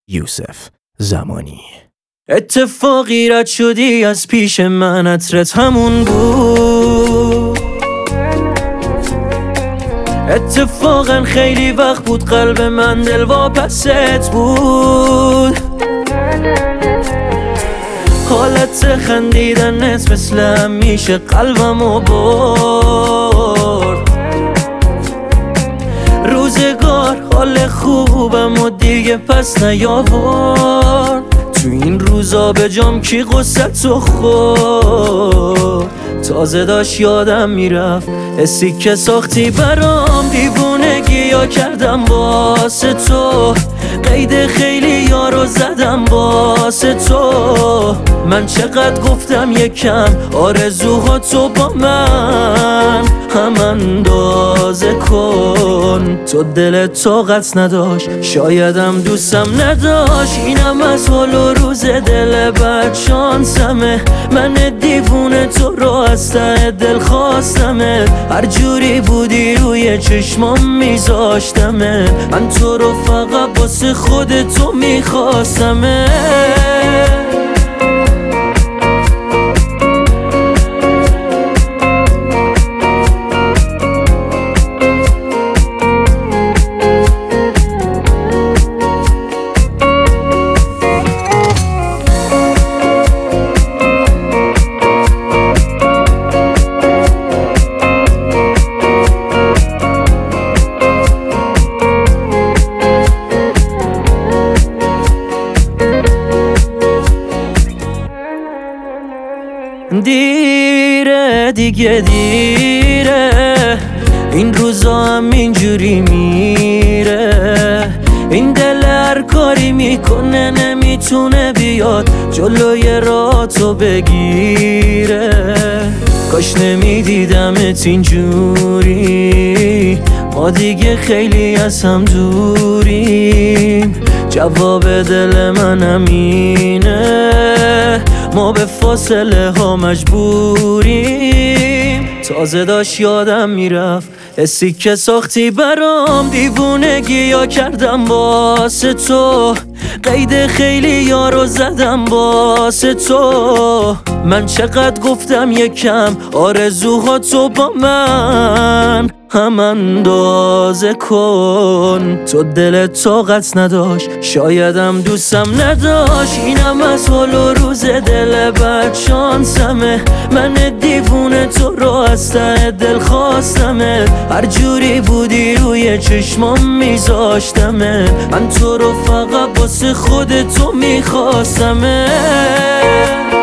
یوسف زمانی. اتفاقی رد شدی از پیش من، عطرت همون بود. اتفاقا خیلی وقت بود قلب من دلواپست بود. حالت خندیدنت مثل همیشه قلبمو برد. روزگار حال خوبم و دیگه پس نیاورد. تو این روزا به جام کی غصتو خورد. تازه داشت یادم میرفت حسی که ساختی برام، دیوونگی یا کردم واسه تو. قید خیلی یارو زدم واسه تو. من چقدر گفتم یکم آرزوهاتو با من هم اندازه کن. تو دلت طاقت نداشت، شایدم دوستم نداشت. اینم از حال و روز دل بد شانسمه. من دیوونه تو رو از ته دل خواستمه. هر جوری بودی روی چشمام میذاشتمه. من تو رو فقط واسه خودتو میخواستمه. دیره دیگه دیره، این روزا هم اینجوری میره. این دل هر کاری میکنه نمیتونه بیاد جلوی راتو بگیره. کاش نمیدیدمت اینجوری، ما دیگه خیلی از هم دوریم. جواب دل من همینه، ما به فاصله ها مجبوریم. تازه داشت یادم میرفت حسی که ساختی برام، دیوونگی یا کردم واسه تو. قید خیلی یارو زدم واسه تو. من چقدر گفتم یکم آرزوهاتو با من هم اندازه کن. تو دلت طاقت نداشت، شایدم دوستم نداشت. اینم از حال و روز دل بد شانسمه. من دیوونه تو رو از ته دل خواستمه. هر جوری بودی روی چشمام میذاشتمه. من تو رو فقط واسه خودتو میخواستمه.